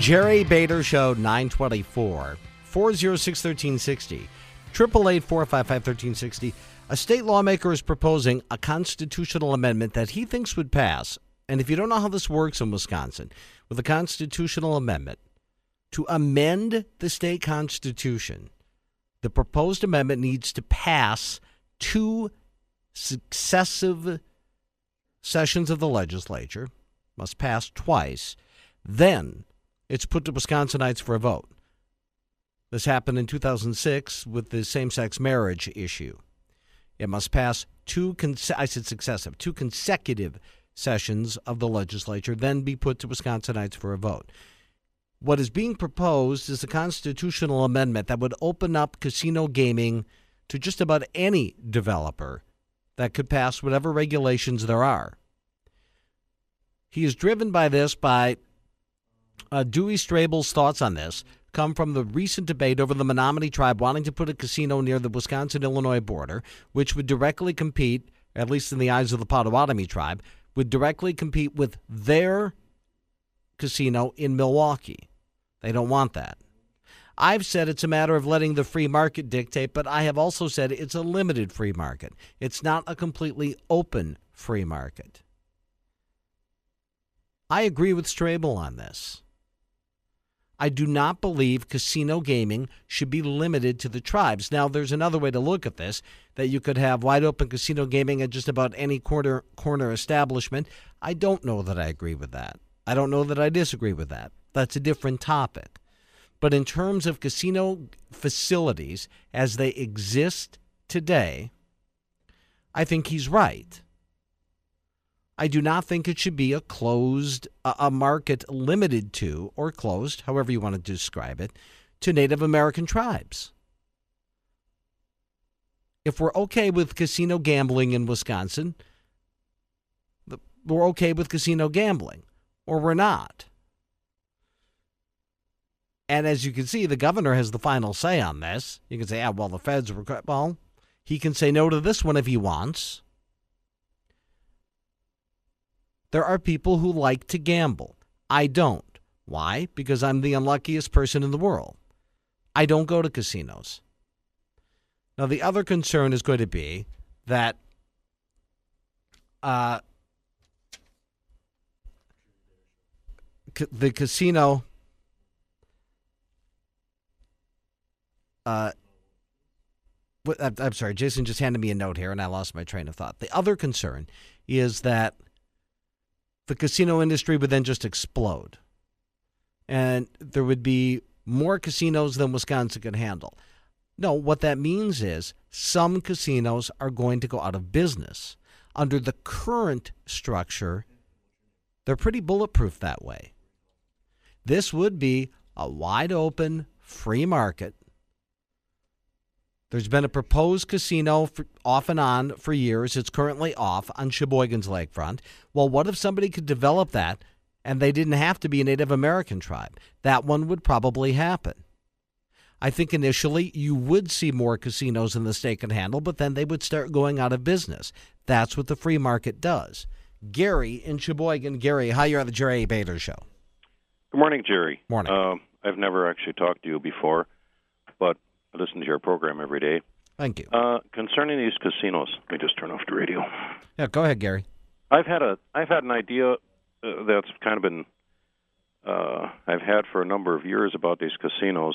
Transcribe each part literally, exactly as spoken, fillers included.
Jerry Bader Show, nine twenty-four, four oh six, one three six oh, eight eight eight, four five five, one three six oh. A state lawmaker is proposing a constitutional amendment that he thinks would pass. And if you don't know how this works in Wisconsin, with a constitutional amendment, to amend the state constitution, the proposed amendment needs to pass two successive sessions of the legislature, must pass twice. Then it's put to Wisconsinites for a vote. This happened in two thousand six with the same-sex marriage issue. It must pass two, conse- I said successive, two consecutive sessions of the legislature, then be put to Wisconsinites for a vote. What is being proposed is a constitutional amendment that would open up casino gaming to just about any developer that could pass whatever regulations there are. He is driven by this by uh, Dewey Strabel's thoughts on this come from the recent debate over the Menominee tribe wanting to put a casino near the Wisconsin-Illinois border, which would directly compete, at least in the eyes of the Potawatomi tribe, would directly compete with their casino in Milwaukee. They don't want that. I've said it's a matter of letting the free market dictate, but I have also said it's a limited free market. It's not a completely open free market. I agree with Strabel on this. I do not believe casino gaming should be limited to the tribes. Now, there's another way to look at this, that you could have wide open casino gaming at just about any corner corner establishment. I don't know that I agree with that. I don't know that I disagree with that. That's a different topic. But in terms of casino facilities as they exist today, I think he's right. I do not think it should be a closed, a market limited to, or closed, however you want to describe it, to Native American tribes. If we're okay with casino gambling in Wisconsin, we're okay with casino gambling, or we're not. And as you can see, the governor has the final say on this. You can say, ah, well, the feds were, well, he can say no to this one if he wants. There are people who like to gamble. I don't. Why? Because I'm the unluckiest person in the world. I don't go to casinos. Now, the other concern is going to be that uh, ca- the casino uh, I'm sorry, Jason just handed me a note here and I lost my train of thought. The other concern is that the casino industry would then just explode. And there would be more casinos than Wisconsin could handle. No, what that means is some casinos are going to go out of business. Under the current structure, they're pretty bulletproof that way. This would be a wide open, free market. There's been a proposed casino for, off and on for years. It's currently off on Sheboygan's lakefront. Well, what if somebody could develop that and they didn't have to be a Native American tribe? That one would probably happen. I think initially you would see more casinos than the state can handle, but then they would start going out of business. That's what the free market does. Gary in Sheboygan. Gary, hi, you're on the Jerry Bader Show. Good morning, Jerry. Morning. Uh, I've never actually talked to you before, but I listen to your program every day. Thank you. Uh, concerning these casinos, let me just turn off the radio. Yeah, go ahead, Gary. I've had a I've had an idea uh, that's kind of been uh, I've had for a number of years about these casinos.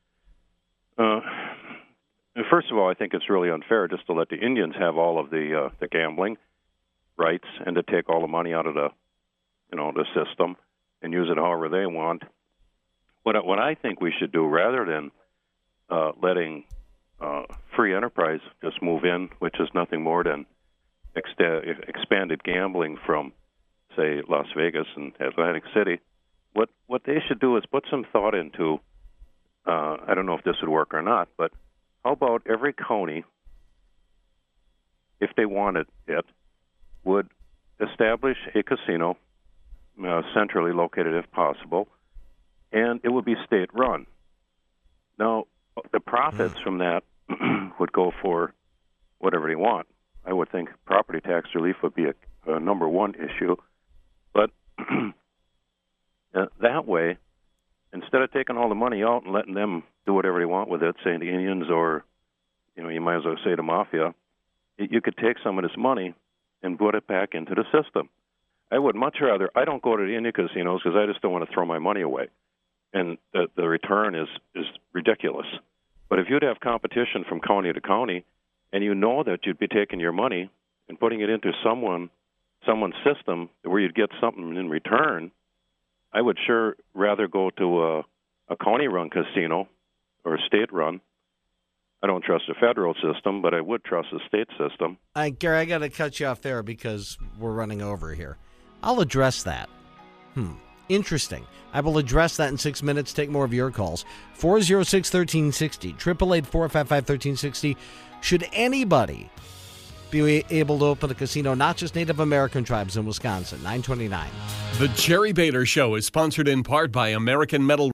Uh, first of all, I think it's really unfair just to let the Indians have all of the uh, the gambling rights and to take all the money out of the you know the system and use it however they want. What what I think we should do, rather than uh, letting uh, free enterprise just move in, which is nothing more than ext- expanded gambling from, say, Las Vegas and Atlantic City, what what they should do is put some thought into. Uh, I don't know if this would work or not, but how about every county, if they wanted it, would establish a casino, uh, centrally located if possible, and it would be state-run. Now, the profits mm. from that would go for whatever they want. I would think property tax relief would be a, a number one issue, but uh, that way, instead of taking all the money out and letting them do whatever they want with it, say the Indians or, you know, you might as well say the mafia, you could take some of this money and put it back into the system. I would much rather, I don't go to the Indian casinos because I just don't want to throw my money away. And the, the return is, is ridiculous. But if you'd have competition from county to county, and you know that you'd be taking your money and putting it into someone, someone's system where you'd get something in return, I would sure rather go to a, a county-run casino or a state-run. I don't trust the federal system, but I would trust the state system. Uh, Gary, I got to cut you off there because we're running over here. I'll address that. Hmm. Interesting. I will address that in six minutes. Take more of your calls. four oh six, one three six oh, eight eight eight, four five five, one three six oh. Should anybody be able to open a casino, not just Native American tribes in Wisconsin? nine twenty-nine. The Jerry Bader Show is sponsored in part by American Metal